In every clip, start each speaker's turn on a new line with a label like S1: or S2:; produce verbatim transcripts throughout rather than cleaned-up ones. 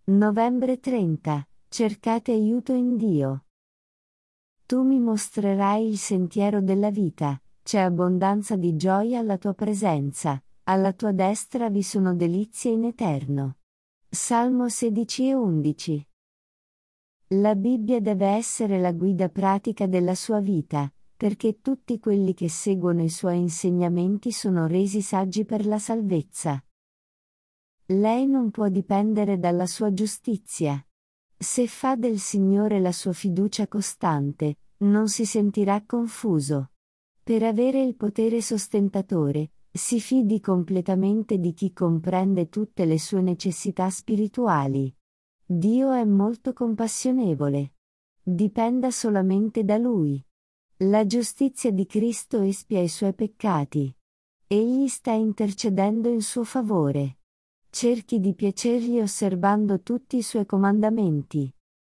S1: Novembre trenta. Cercate aiuto in Dio. Tu mi mostrerai il sentiero della vita, c'è abbondanza di gioia alla tua presenza, alla tua destra vi sono delizie in eterno. Salmo sedici e undici. La Bibbia deve essere la guida pratica della sua vita, perché tutti quelli che seguono i suoi insegnamenti sono resi saggi per la salvezza. Lei non può dipendere dalla sua giustizia. Se fa del Signore la sua fiducia costante, non si sentirà confuso. Per avere il potere sostentatore, si fidi completamente di chi comprende tutte le sue necessità spirituali. Dio è molto compassionevole. Dipenda solamente da Lui. La giustizia di Cristo espia i suoi peccati. Egli sta intercedendo in suo favore. Cerchi di piacergli osservando tutti i suoi comandamenti.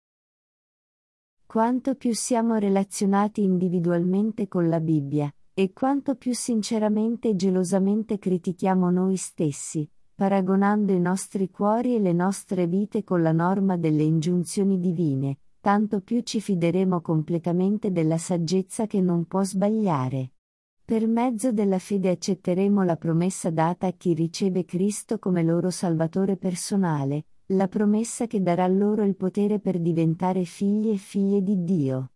S1: Quanto più siamo relazionati individualmente con la Bibbia, e quanto più sinceramente e gelosamente critichiamo noi stessi, paragonando i nostri cuori e le nostre vite con la norma delle ingiunzioni divine, tanto più ci fideremo completamente della saggezza che non può sbagliare. Per mezzo della fede accetteremo la promessa data a chi riceve Cristo come loro Salvatore personale, la promessa che darà loro il potere per diventare figli e figlie di Dio.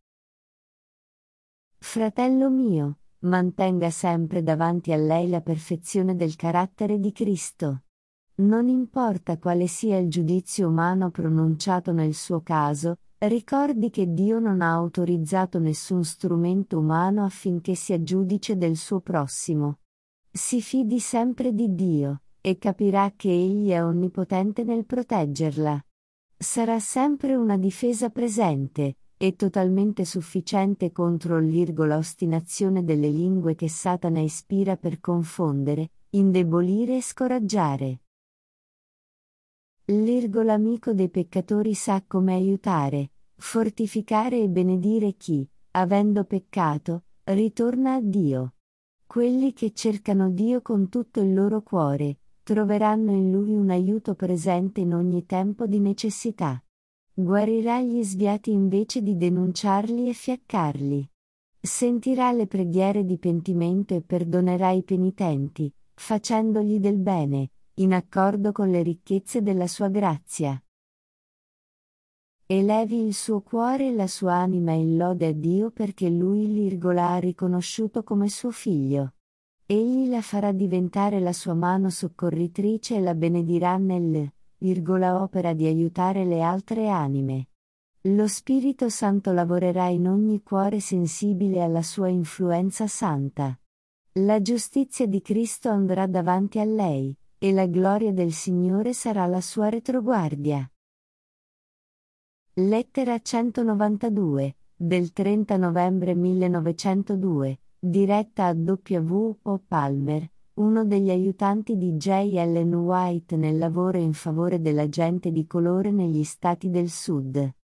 S1: Fratello mio, mantenga sempre davanti a lei la perfezione del carattere di Cristo. Non importa quale sia il giudizio umano pronunciato nel suo caso, ricordi che Dio non ha autorizzato nessun strumento umano affinché sia giudice del suo prossimo. Si fidi sempre di Dio, e capirà che Egli è onnipotente nel proteggerla. Sarà sempre una difesa presente, e totalmente sufficiente contro l'irgola ostinazione delle lingue che Satana ispira per confondere, indebolire e scoraggiare. L'irgolo amico dei peccatori sa come aiutare, fortificare e benedire chi, avendo peccato, ritorna a Dio. Quelli che cercano Dio con tutto il loro cuore, troveranno in Lui un aiuto presente in ogni tempo di necessità. Guarirà gli sviati invece di denunciarli e fiaccarli. Sentirà le preghiere di pentimento e perdonerà i penitenti, facendogli del bene, in accordo con le ricchezze della sua grazia. Elevi il suo cuore e la sua anima in lode a Dio perché Lui l'irgola ha riconosciuto come suo figlio. Egli la farà diventare la sua mano soccorritrice e la benedirà nel, virgola, opera di aiutare le altre anime. Lo Spirito Santo lavorerà in ogni cuore sensibile alla sua influenza santa. La giustizia di Cristo andrà davanti a lei, e la gloria del Signore sarà la sua retroguardia. Lettera centonovantadue, del trenta novembre millenovecentodue, diretta a W O Palmer, uno degli aiutanti di J. Ellen White nel lavoro in favore della gente di colore negli Stati del Sud.